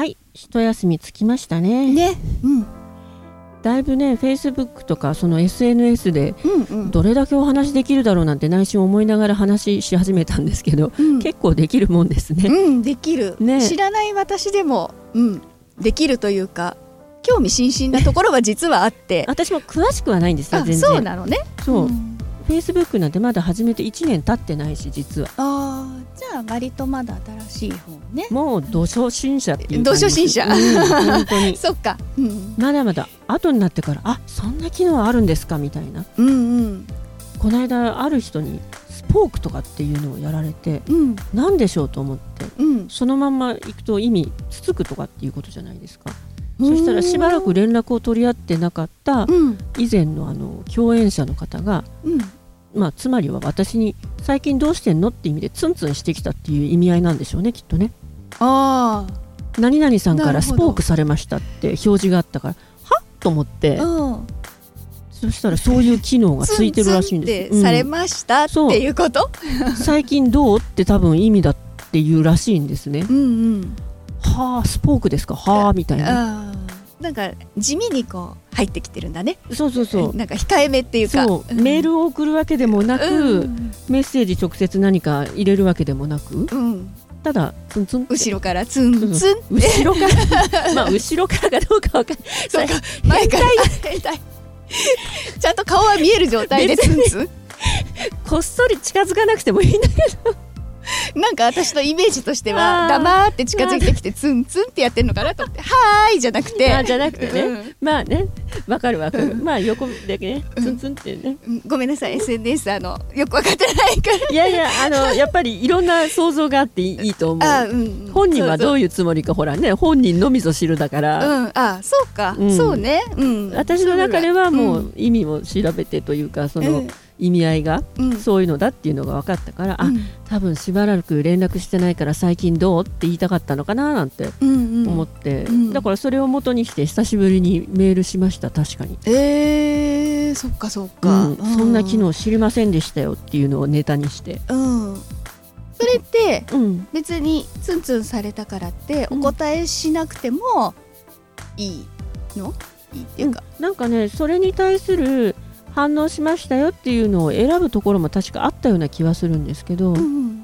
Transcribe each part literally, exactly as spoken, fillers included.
はい、一休みつきましたね。 ね、うん、 だいぶね、Facebook とかその エスエヌエス でどれだけお話できるだろうなんて内心思いながら話し始めたんですけど、うん、結構できるもんですね。 うん、できる、ね、知らない私でも、うん、できるというか興味津々なところは実はあって私も詳しくはないんですよ、全然。 そうなのね。 そう、うん、Facebook なんてまだ始めていちねん経ってないし、実は。 あ、じゃあ割とまだ新しい方ね。 もうど初心者っていうど初心者、 うん、本当にそっか、うん、 まだまだ後になってから、あ、そんな機能あるんですかみたいな、うんうん、この間ある人にスポークとかっていうのをやられて、うん、何でしょうと思って、うん、そのまんまいくと意味つつくとかっていうことじゃないですか。そしたらしばらく連絡を取り合ってなかった以前のあの共演者の方が、うん、まあ、つまりは私に最近どうしてんのって意味でツンツンしてきたっていう意味合いなんでしょうね、きっとね。ああ、何々さんからスポークされましたって表示があったから、はっと思って、うん、そしたらそういう機能がついてるらしいんです。 ツンツンってされましたっていうこと、 最近どうって多分意味だっていうらしいんですね。うんうん、はあ、スポークですか、はあみたいな。 なんか地味にこう入ってきてるんだね。 そうそうそう、 なんか控えめっていうか、 そう、うん、メールを送るわけでもなく、うん、メッセージ直接何か入れるわけでもなく、うん、ただツンツン後ろからツンツンって、 後ろからまあ後ろからかどうかわかんない。 そうか、前から変態ちゃんと顔は見える状態でツンツンこっそり近づかなくてもいいんだけどなんか私のイメージとしては黙って近づいてきてツンツンってやってるのかなと思って、はーいじゃなくて、 あじゃなくてね、うん、まあね、わかるわかる、うん、まあ横でねツンツンってね、 うん、ごめんなさい エスエヌエス あのよく分かってないからいやいや、あのやっぱりいろんな想像があっていい、いいと思う。あ、うん、本人はどういうつもりか、ほらね、本人のみぞ知るだから、 うん、あ、そうか、うん、そうね、うん、 私の中ではもう意味を調べてというか、その、うん、意味合いがそういうのだっていうのが分かったから、うん、あ、多分しばらく連絡してないから最近どうって言いたかったのかななんて思って、うんうん、だからそれを元にして久しぶりにメールしました。確かに、 えー、そっかそっか、 うん、そんな機能知りませんでしたよっていうのをネタにして、うん、 それって別にツンツンされたからってお答えしなくてもいいの、いいっていうか、 うん、なんかね、それに対する反応しましたよっていうのを選ぶところも確かあったような気はするんですけど、うんうん、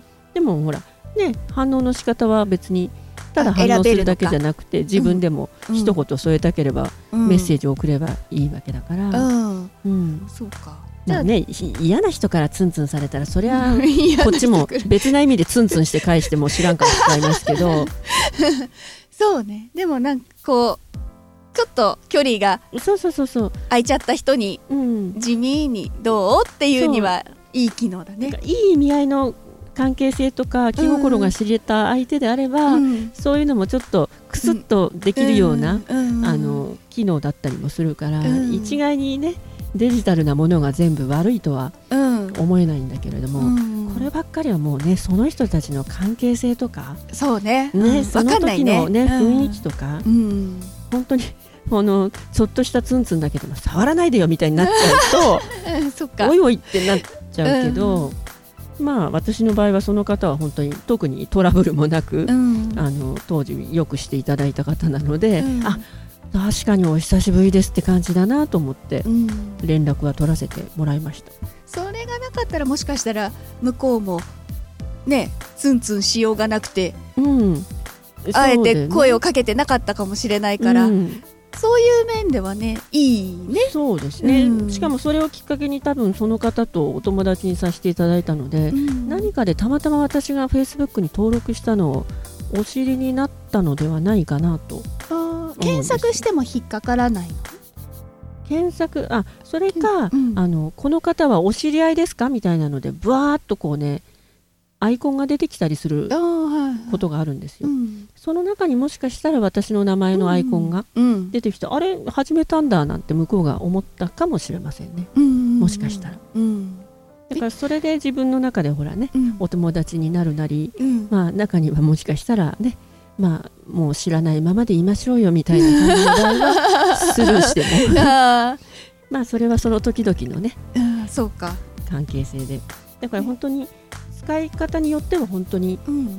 でもほらね、反応の仕方は別にただ反応するだけじゃなくて、自分でも一言添えたければ、うん、メッセージを送ればいいわけだから、うんうん、そうか。まあね、嫌な人からツンツンされたらそりゃこっちも別な意味でツンツンして返しても知らんから使いますけどそうね、でもなんかこうちょっと距離が空いちゃった人に地味にどうっていうにはいい機能だね。 いい意味合いの関係性とか気心が知れた相手であれば、うん、そういうのもちょっとクスッとできるような、うんうん、あの機能だったりもするから、うん、一概にねデジタルなものが全部悪いとは思えないんだけれども、うん、こればっかりはもうね、その人たちの関係性とか、 そうね、 ね、その時の、ね、雰囲気とか、うん、本当にこのちょっとしたツンツンだけども触らないでよみたいになっちゃうとそっか、おいおいってなっちゃうけど、うん、まあ私の場合はその方は本当に特にトラブルもなく、うん、あの当時よくしていただいた方なので、うん、あ、確かにお久しぶりですって感じだなと思って連絡は取らせてもらいました。 それがなかったらもしかしたら向こうもねツンツンしようがなくて、うん、あえて声をかけてなかったかもしれないから、うん、そういう面ではねいいね。 そうですね、うん、しかもそれをきっかけに多分その方とお友達にさせていただいたので、うん、何かでたまたま私が Facebook に登録したのをお知りになったのではないかなと。 あ、検索しても引っかからないの？ 検索、あ、それか、うん、あのこの方はお知り合いですかみたいなのでブワーっとこうねアイコンが出てきたりすることがあるんですよ、はいはい、うん、その中にもしかしたら私の名前のアイコンが出てきて、うんうん、あれ始めたんだなんて向こうが思ったかもしれませんね、うんうんうん、もしかしたら、うん、だからそれで自分の中でほらね、うん、お友達になるなり、うん、まあ中にはもしかしたらね、まあもう知らないままでいましょうよみたいな感じの場合はスルーしてもあまあそれはその時々のね、 あ、そうか、関係性で、だから本当に使い方によっては本当に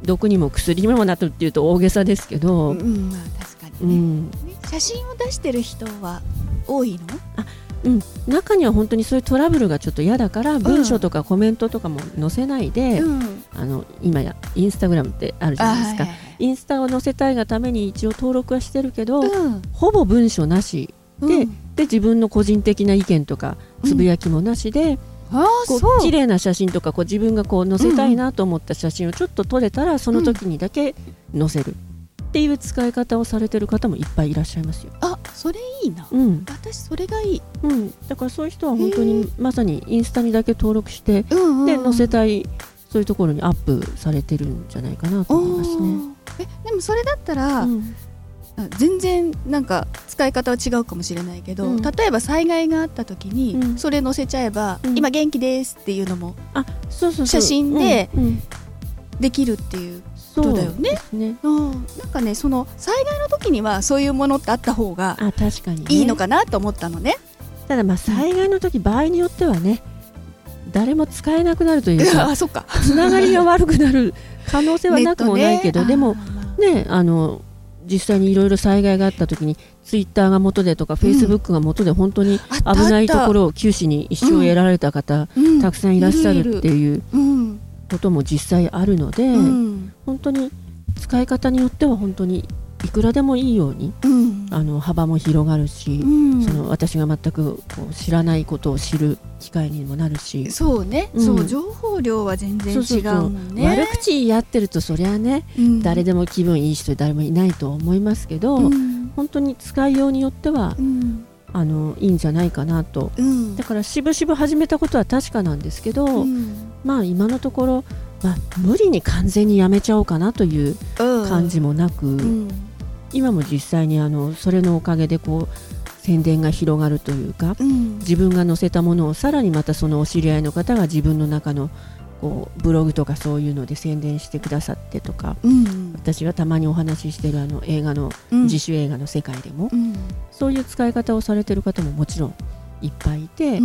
毒にも薬にもなるっていうと大げさですけど、 うん、まあ確かにね、うん、写真を出してる人は多いの？ あ、うん、中には本当にそういうトラブルがちょっと嫌だから文章とかコメントとかも載せないで、うん、あの今やインスタグラムってあるじゃないですか、はいはいはい、インスタを載せたいがために一応登録はしてるけど、うん、ほぼ文章なしで、うん、で自分の個人的な意見とかつぶやきもなしで、うん、こう綺麗な写真とかこう自分がこう載せたいなと思った写真をちょっと撮れたらその時にだけ載せるっていう使い方をされてる方もいっぱいいらっしゃいますよ。 あ、それいいな、うん、私それがいい、 うん、だからそういう人は本当にまさにインスタにだけ登録して、うんうんうん、で載せたいそういうところにアップされてるんじゃないかなと思いますね。 え、でもそれだったら、うん、全然なんか使い方は違うかもしれないけど、うん、例えば災害があった時にそれ載せちゃえば、うん、今元気ですっていうのも写真でできるっていうことだよね。そうですね。なんかね、その災害の時にはそういうものってあった方がいいのかなと思ったのね。 ただまあ災害の時、うん、場合によってはね誰も使えなくなるというかあ、そっかつながりが悪くなる可能性はなくもないけど、ね、でもね、あの実際にいろいろ災害があった時にツイッターが元でとかフェイスブックが元で本当に危ないところを九死に一生を得られた方、うん、たくさんいらっしゃるっていうことも実際あるので、うん、本当に使い方によっては本当にいくらでもいいように、うん、あの幅も広がるし、うん、その私が全くこう知らないことを知る機会にもなるし、 そうね、うん、そう情報量は全然違うもんね。 悪口やってるとそりゃね、うん、誰でも気分いい人誰もいないと思いますけど、うん、本当に使いようによっては、うん、あのいいんじゃないかなと、うん、だからしぶしぶ始めたことは確かなんですけど、うん、まあ今のところ、まあ、無理に完全にやめちゃおうかなという感じもなく、うんうん、今も実際にあのそれのおかげでこう宣伝が広がるというか、うん、自分が載せたものをさらにまたそのお知り合いの方が自分の中のこうブログとかそういうので宣伝してくださってとか、うん、私がたまにお話ししているあの映画の、うん、自主映画の世界でも、うん、そういう使い方をされている方ももちろんいっぱいいて、うん、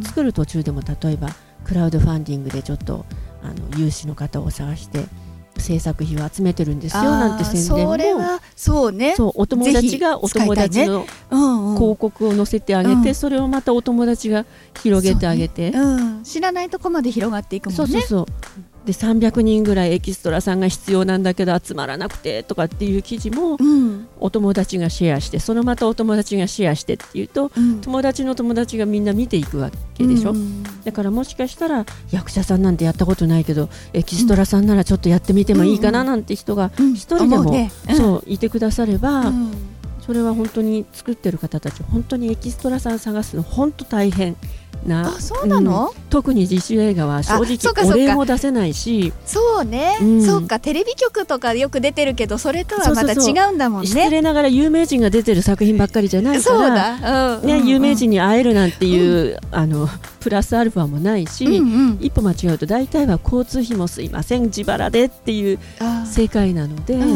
作る途中でも例えばクラウドファンディングでちょっとあの有志の方を探して制作費を集めてるんですよなんて宣伝も、 それはそうね、 そうお友達がお友達の広告を載せてあげて、うんうん、それをまたお友達が広げてあげて、 ね、うん、知らないとこまで広がっていくもんね。 そうそうそう、でさんびゃくにんぐらいエキストラさんが必要なんだけど集まらなくてとかっていう記事も、うん、お友達がシェアして、そのまたお友達がシェアしてっていうと、うん、友達の友達がみんな見ていくわけでしょ、うん、だからもしかしたら役者さんなんてやったことないけどエキストラさんならちょっとやってみてもいいかななんて人が一人でも、うんね、うん、そういてくだされば、うん、それは本当に作ってる方たち本当にエキストラさん探すの本当大変な。 あ、そうなの、うん、 特に自主映画は正直お礼も出せないし、 そうね、うん、そうか、テレビ局とかよく出てるけどそれとはまた違うんだもんね。 失礼ながら有名人が出てる作品ばっかりじゃないから、 そうだ、うんね、 うんうん、有名人に会えるなんていう、うん、あのプラスアルファもないし、うんうん、一歩間違うと大体は交通費もすいません自腹でっていう世界なので、うん、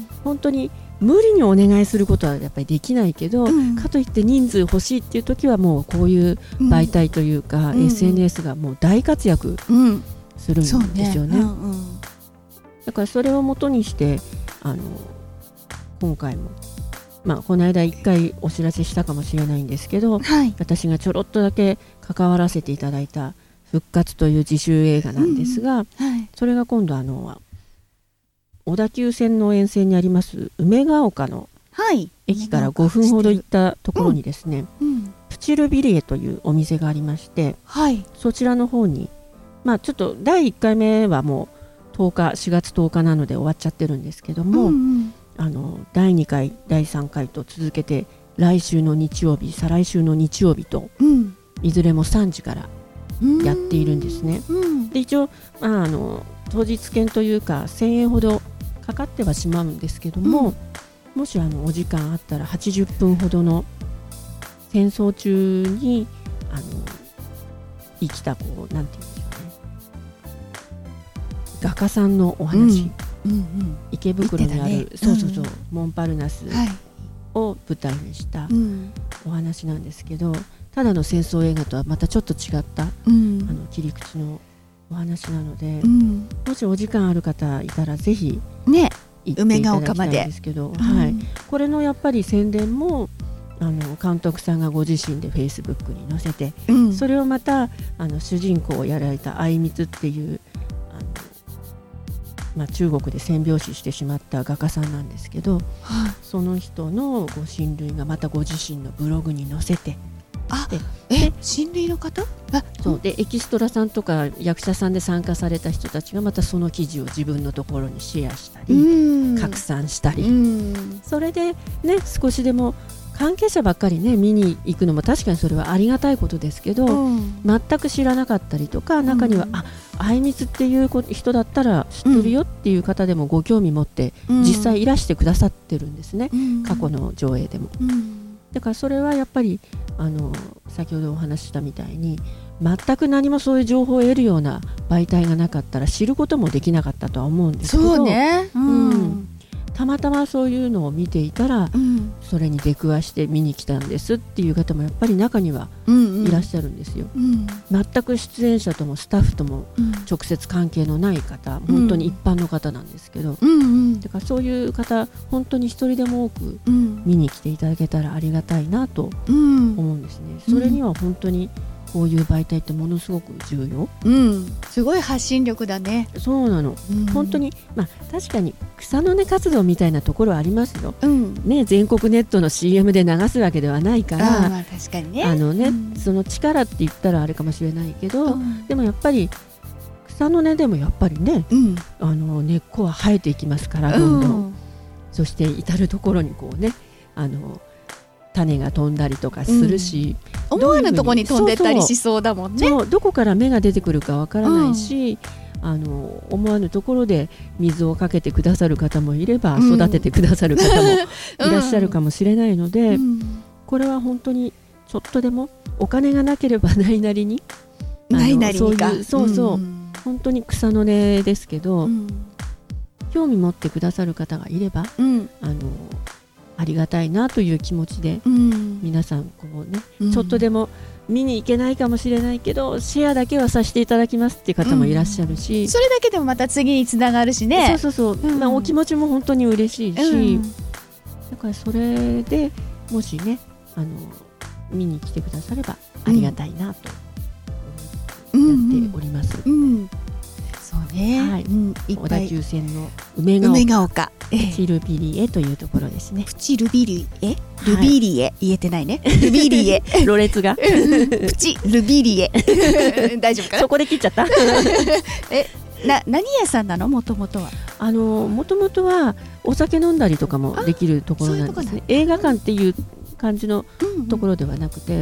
本当に無理にお願いすることはやっぱりできないけど、うん、かといって人数欲しいっていう時はもうこういう媒体というか、うん、エスエヌエス がもう大活躍するんですよね、うんそうねうんうん、だからそれをもとにしてあの今回も、まあ、この間いっかいお知らせしたかもしれないんですけど、はい、私がちょろっとだけ関わらせていただいた復活という自主映画なんですが、うんはい、それが今度あの小田急線の沿線にあります梅ヶ丘の駅からごふんほど行ったところにですね、うんうん、プチルビリエというお店がありまして、はい、そちらの方に、まあ、ちょっとだいいっかいめはもうとおかしがつとおかなので終わっちゃってるんですけども、うんうん、あのだいにかいだいさんかいと続けて来週の日曜日再来週の日曜日と、うん、いずれもさんじからやっているんですね、うん、で一応、まあ、あの当日券というかせんえんほどかかってはしまうんですけども、うん、もしあのお時間あったらはちじゅっぷんほどの戦争中にあの生きたこうなんていうんですかね、画家さんのお話、うんうんうん、池袋にある、ね、そうそうそう、うん、モンパルナスを舞台にしたお話なんですけど、ただの戦争映画とはまたちょっと違った、うん、あの切り口のお話なので、うん、もしお時間ある方いたらぜひね、 行っていただきたいんですけど、はい、これのやっぱり宣伝もあの監督さんがご自身でフェイスブックに載せて、うん、それをまたあの主人公をやられた相光っていうあの、まあ、中国で戦病死してしまった画家さんなんですけど、はあ、その人のご親類がまたご自身のブログに載せて、 あえ親類の方あそうでエキストラさんとか役者さんで参加された人たちがまたその記事を自分のところにシェアしたり拡散したり、それでね少しでも関係者ばっかりね見に行くのも確かにそれはありがたいことですけど、うん、全く知らなかったりとか、中には、うん、あ相光っていう人だったら知ってるよっていう方でもご興味持って実際いらしてくださってるんですね、うん、過去の上映でも、うん、だからそれはやっぱりあの先ほどお話ししたみたいに全く何もそういう情報を得るような媒体がなかったら知ることもできなかったとは思うんですけど、 そうね、うんうん、たまたまそういうのを見ていたら、うん、それに出くわして見に来たんですっていう方もやっぱり中にはいらっしゃるんですよ、うんうん、全く出演者ともスタッフとも直接関係のない方、うん、本当に一般の方なんですけど、うんうん、だからそういう方本当に一人でも多く見に来ていただけたらありがたいなと思うんですね、うん、それには本当にこういう媒体ってものすごく重要、 うん、すごい発信力だね。 そうなの、うん、本当に、まあ、確かに草の根活動みたいなところはありますよ、うんね、全国ネットの シーエム で流すわけではないから、 あ、まあ、確かにね、 あのね、うん、その力って言ったらあれかもしれないけど、うん、でもやっぱり草の根でもやっぱりね、うん、あの根っこは生えていきますからどんどん、うん、そして至るところにこうねあの種が飛んだりとかするし、 うん、思わぬところに飛んでたりしそうだもんね。 そうそう、どこから芽が出てくるかわからないし、うん、あの思わぬところで水をかけてくださる方もいれば、うん、育ててくださる方もいらっしゃるかもしれないので、うん、これは本当にちょっとでもお金がなければないなりにないなりにか、 そういうそうそう、うん、本当に草の根ですけど、うん、興味持ってくださる方がいれば、うん、あのありがたいなという気持ちで、うん、皆さんこう、ねうん、ちょっとでも見に行けないかもしれないけどシェアだけはさせていただきますっていう方もいらっしゃるし、うん、 それだけでもまた次につながるしね。 そうそうそう、うん、まあ、お気持ちも本当に嬉しいし、うん、だからそれでもしねあの見に来てくださればありがたいなと思ってやっております、うんうんうん、 そうね、はい、うん、いっぱい小田急線の梅ヶ 丘, 梅ヶ丘プチルビリエというところですね。 プチルビリエ、ルビリエ、はい、言えてないね。ルビリエ、 ろれつがプチルビリエ大丈夫かな。 そこで切っちゃったえ、な、何屋さんなの？もともとは。 あのもともとはお酒飲んだりとかもできるところなんですね。映画館っていう感じのところではなくて、うんうん、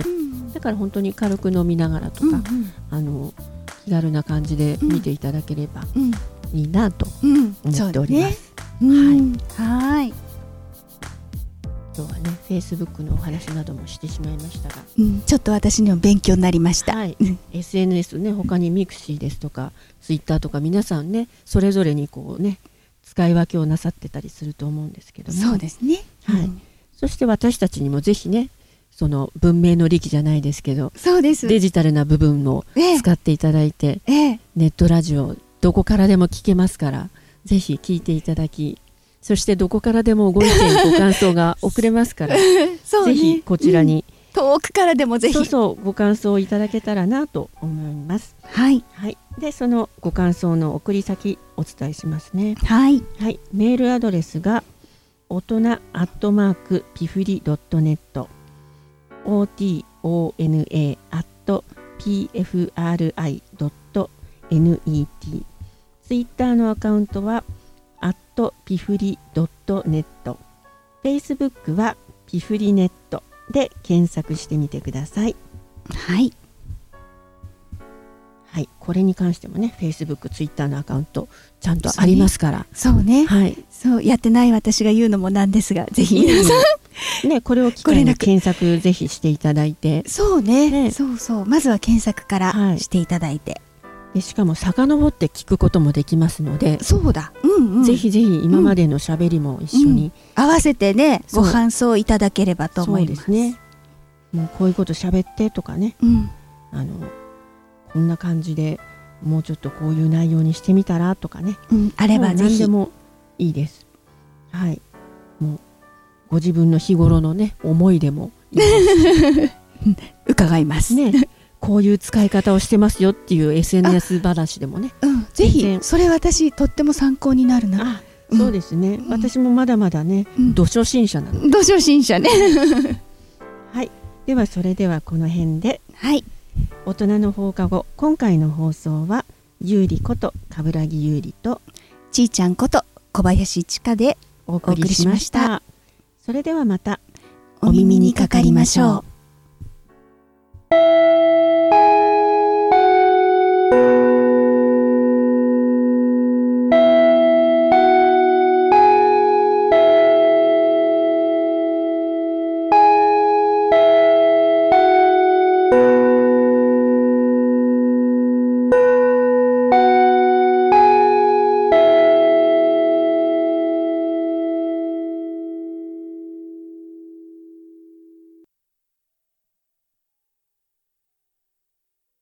だから本当に軽く飲みながらとか、うんうん、あの気軽な感じで見ていただければいいなと思っております。 うん、はい。 今日はね、Facebook のお話などもしてしまいましたが、 うん、ちょっと私にも勉強になりました。はい、 エスエヌエス ね、他にミクシーですとか、Twitter とか皆さんね、それぞれにこうね、使い分けをなさってたりすると思うんですけども、 そうですね。 はい。うん、そして私たちにもぜひね、その文明の利器じゃないですけど、 そうです。 デジタルな部分を使っていただいて、 ええ、 ネットラジオどこからでも聞けますから。ぜひ聞いていただき、そしてどこからでもご意見ご感想が送れますからそう、ね、ぜひこちらに、 うん、遠くからでもぜひそうそうご感想をいただけたらなと思います。 はい、 はい、でそのご感想の送り先お伝えしますね。 はい、 はい、メールアドレスが大人アットマークピフリドットネット オーティーオーエヌエー アットピーエフアールアイドットネット、ツイッターのアカウントはアットピフリドットネット、フェイスブックはピフリネットで検索してみてください。 はい。 はい、これに関してもね、フェイスブック、ツイッターのアカウントちゃんとありますから。 そうね。 はい。 そうやってない私が言うのもなんですが、ぜひ皆さんね、これを機会に検索ぜひしていただいて。 そうね。ね、そうそう。まずは検索からしていただいて。はい、 でしかも遡って聞くこともできますので、 そうだ、うんうん、 ぜひぜひ今までのしゃべりも一緒に、 うん、合わせてねご感想いただければと思います。 そうですね。もうこういうことしゃべってとかね、うん、あのこんな感じでもうちょっとこういう内容にしてみたらとかね、 うん、あればぜひ。 何でもいいです。はい、もうご自分の日頃のね思いでもいいです伺いますね。こういう使い方をしてますよっていう エスエヌエス 話でもね、 うん、ぜひそれ私とっても参考になるな。 あ、そうですね、うん、私もまだまだね、うん、ど初心者なので。 ど初心者ねはい、ではそれではこの辺で、 はい、 大人の放課後、今回の放送はゆうりこと冠城ゆうりとちーちゃんこと小林千佳でお送りしました。それではまたお耳にかかりましょう。